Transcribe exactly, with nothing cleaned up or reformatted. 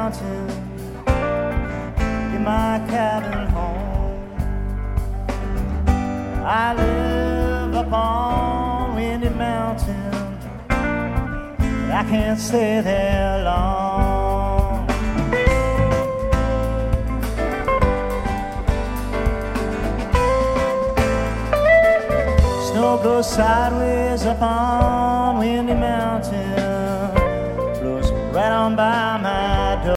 mountain, in my cabin home. I live up on Windy Mountain, but I can't stay there long. Snow goes sideways up on Windy Mountain, blows right on by my